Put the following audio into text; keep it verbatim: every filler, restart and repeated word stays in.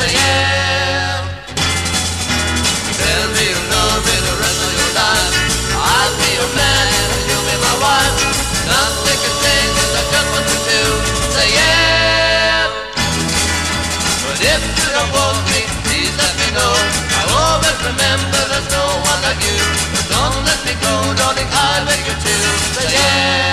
say yeah. Tell me you love me the rest of your life. I'll be your man and you'll be my wife. Nothing can change cause I just want you to say yeah. But if you don't want me, please let me know. I always remember there's no one like you. But don't let me go, darling, I beg you to say yeah.